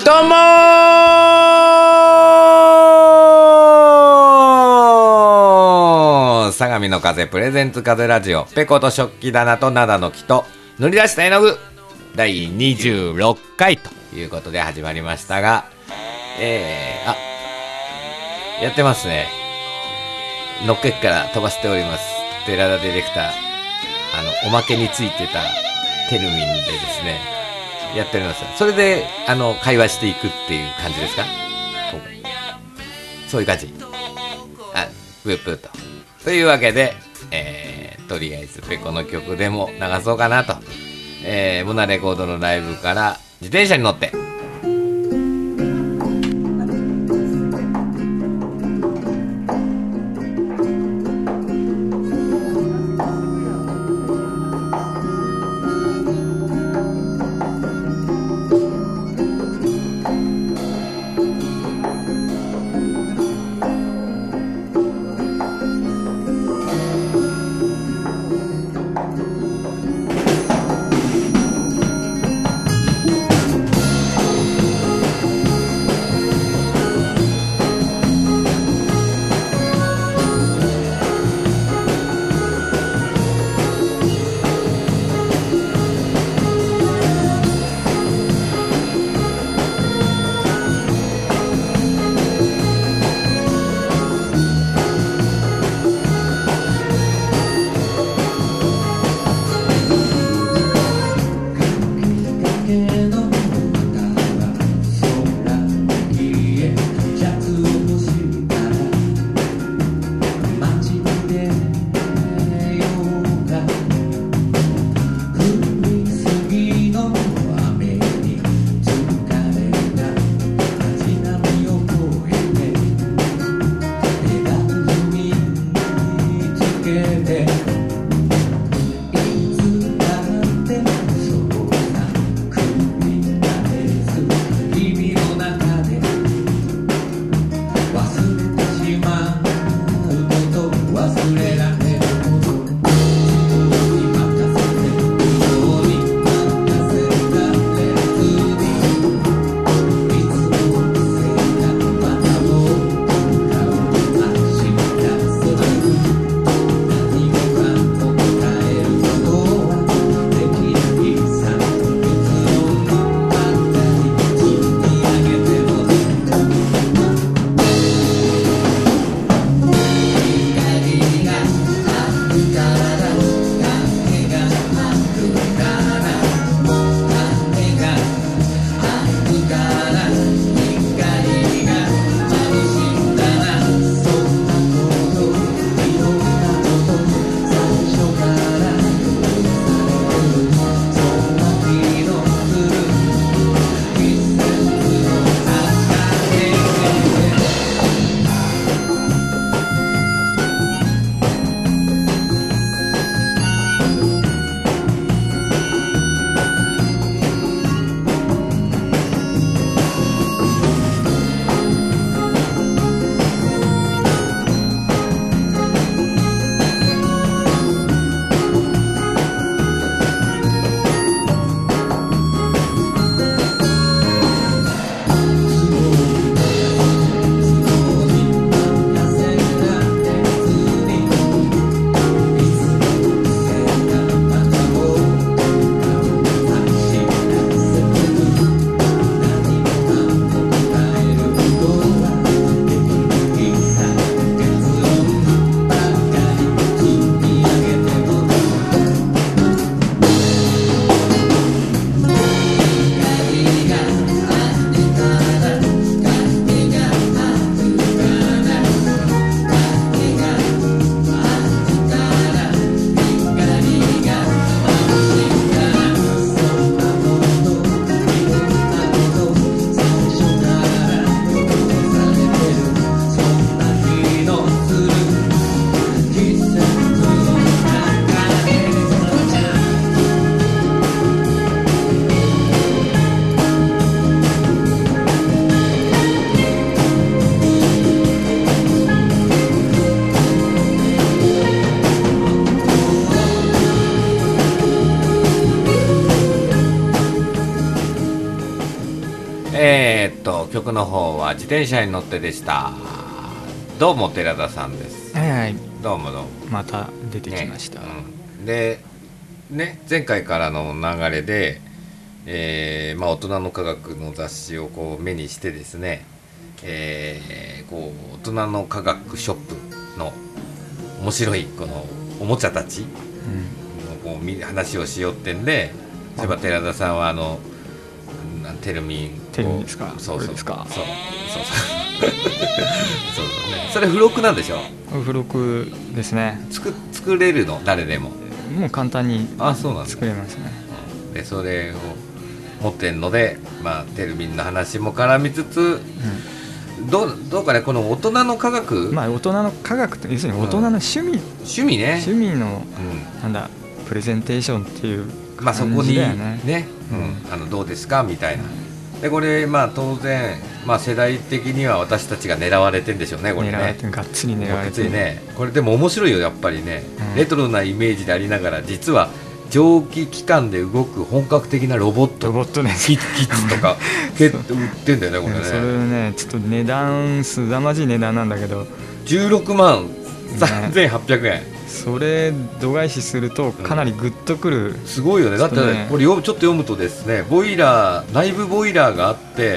どうもー、相模の風プレゼンツ風ラジオ、ペコと食器棚と灘の木と塗り出した絵の具第26回ということで始まりましたが、やってますね。のっけから飛ばしております寺田ディレクター、おまけについてたテルミンでですねやっております。それで会話していくっていう感じですか？そういう感じ。ブープーというわけで、とりあえずペコの曲でも流そうかなと、モナレコードのライブから自転車に乗って曲の方は自転車に乗ってでした。どうも寺田さんです。 はいはい、 どうもどうも。 また出てきました、 でね、前回からの流れで、大人の科学の雑誌をこう目にしてですね、こう大人の科学ショップの面白いこのおもちゃたちのこう話をしようってんで、そういえば寺田さんはテルミンですか。 そうこれですか。 そうね、それ付録なんでしょ。 付録ですね。 作れるの、誰でも。 もう簡単に作れますね。 でそれを持ってるので、テルミンの話も絡みつつ、どうかね、この大人の科学、 大人の科学って要するに大人の趣味、 趣味の、 なんだプレゼンテーションっていうそこに感じだよね。 どうですかみたいな。でこれ当然、世代的には私たちが狙われてんでしょうね、これね。 狙われてがっつり狙われてね。これでも面白いよやっぱりね、レトロなイメージでありながら、実は蒸気機関で動く本格的なロボットね、 キッズとか結構売ってんだよね、これね。 それね、ちょっと値段すざまじい値段なんだけど、 16万3800円、 それ度外視するとかなりグッとくる、 すごいよね。だってね、これちょっと読むとですね、内部ボイラーがあって、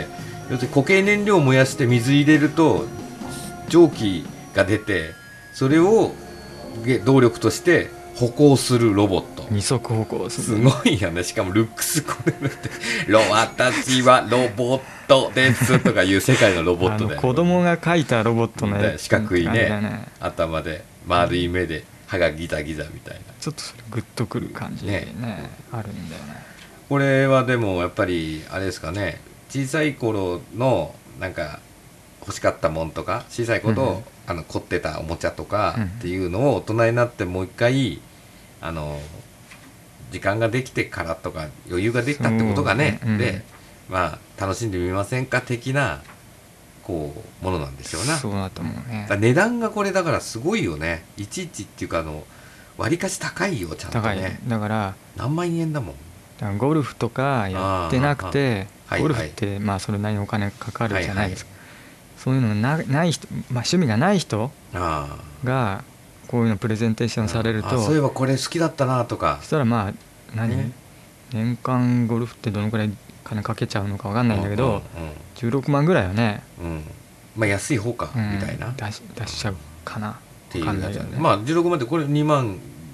要するに固形燃料を燃やして水入れると蒸気が出て、それを動力として歩行するロボット。 二足歩行すごいよね。しかもルックスこれって私はロボットですとかいう世界のロボットで、 子供が描いたロボットの四角いね、頭で丸い目で歯がギザギザみたいな、 ちょっとそれグッとくる感じでねあるんだよね。 これはでもやっぱりあれですかね、小さい頃のなんか欲しかったもんとか、小さい頃、凝ってたおもちゃとかっていうのを大人になってもう一回時間ができてからとか余裕ができたってことがね、で楽しんでみませんか的なこうものなんでしょうな。 そうだと思うね。 値段がこれだからすごいよね。いちいちっていうか割りかし高いよ、ちゃんとね。 だから何万円だもん。 だからゴルフとかやってなくて、ゴルフってそれなりにお金かかるじゃないですか。そういうのない人、趣味がない人がこういうのプレゼンテーションされると、 そういえばこれ好きだったなとか、 そしたら年間ゴルフってどのくらい金かけちゃうのか分かんないんだけど、16万ぐらいはね、 安い方かみたいな、 出しちゃうかなっていうやつだね。16万ってこれ2万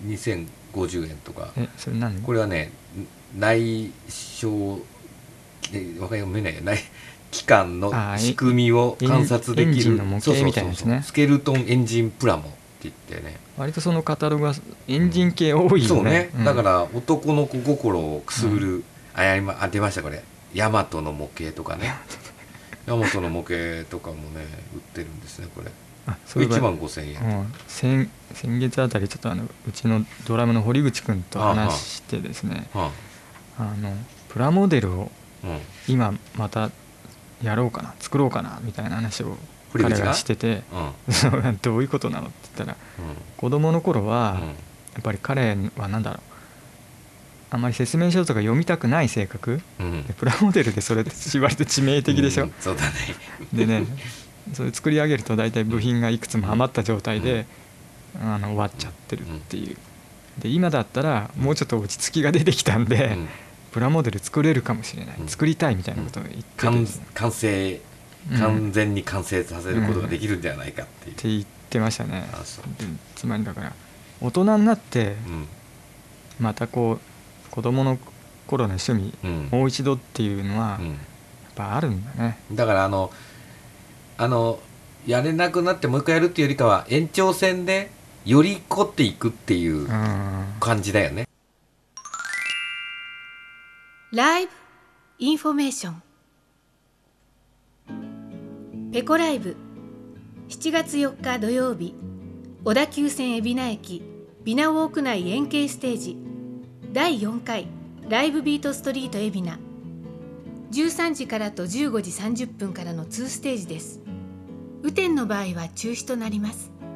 2050円とか。 それ何？ これはね、内小わかりないよ、機関の仕組みを観察できるエンジンの模型みたいですね。 スケルトンエンジンプラモって言ってね、 割とそのカタログはエンジン系多いよね。 そうね、だから男の子心をくすぐる、出ましたこれ、ヤマトの模型とかねヤマトの模型とかもね売ってるんですね。これ1万5000円、 先月あたりちょっとうちのドラムの堀口君と話してですね、プラモデルを今またやろうかな、作ろうかなみたいな話を彼がしてて、どういうことなのって言ったら、子供の頃はやっぱり彼はあんまり説明書とか読みたくない性格、でプラモデルでそれって割と致命的でしょ。 そうだね。 でね、それ作り上げると大体部品がいくつもはまった状態で、終わっちゃってるっていう。で今だったらもうちょっと落ち着きが出てきたんで、プラモデル作れるかもしれない、作りたいみたいなことを言ってて、 完全に完成させることができるんじゃないかって言ってましたね。つまりだから大人になって、またこう子供の頃の趣味、もう一度っていうのはやっぱあるんだね。 だからやれなくなってもう一回やるっていうよりかは、延長線でより凝っていくっていう感じだよね。 ライブインフォメーション。ペコライブ7月4日土曜日、小田急線海老名駅ビナウォーク内円形ステージ第4回ライブビートストリート海老名、13時からと15時30分からの2ステージです。雨天の場合は中止となります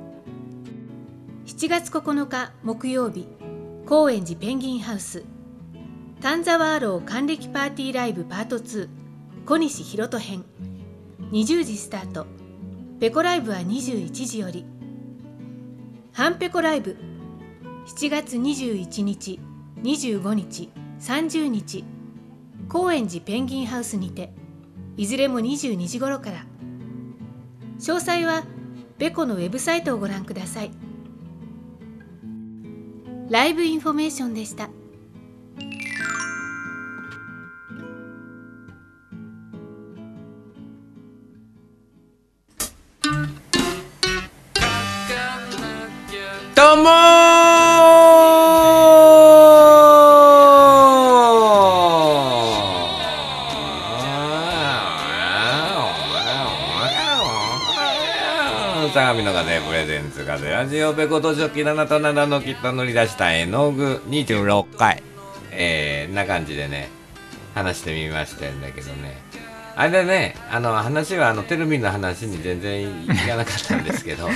。7月9日木曜日、高円寺ペンギンハウスタンザワーロー還暦パーティーライブパート2 小西ひろと編20時スタート。ペコライブは21時より。ハンペコライブ7月21日25日30日高円寺ペンギンハウスにて、いずれも22時頃から。詳細はペコのウェブサイトをご覧ください。ライブインフォメーションでした。 どうも相模の風プレゼンツ風ラジオペコと初期7と7のきっと乗り出した絵の具26回な感じでね話してみましたんだけどね、あれでね、話はテルミンの話に全然いかなかったんですけど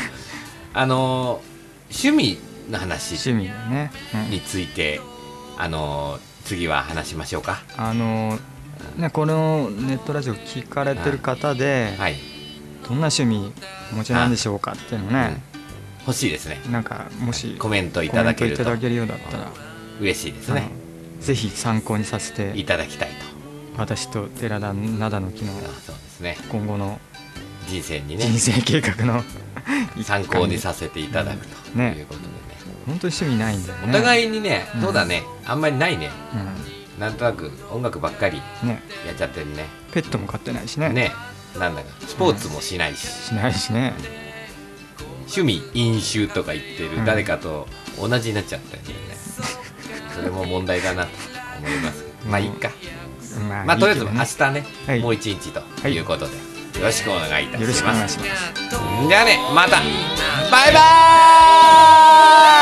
趣味の話趣味ね、 について、次は話しましょうか。 ね、このネットラジオ聞かれてる方で、 はい、 どんな趣味お持ちなんでしょうかっていうのね、 欲しいですね。 なんかもしコメントいただけるとようだったら嬉しいですね。 ぜひ参考にさせていただきたいと。 私と寺田灘の木のそうですね、 今後の人生にね、 人生計画の参考にさせていただくということでね、 本当に趣味ないんだよね。 お互いにね、そうだね、あんまりないね、なんとなく音楽ばっかりやっちゃってるね。 ペットも飼ってないしね。 ね、なんだかスポーツもしないし、 しないしね。 趣味飲酒とか言ってる誰かと同じになっちゃったんだよね。それも問題だなと思いますけど、まあいいか。まあとりあえず明日ね、もう一日ということで、よろしくお願いいたします。 よろしくお願いします。 じゃあね、またバイバーイ。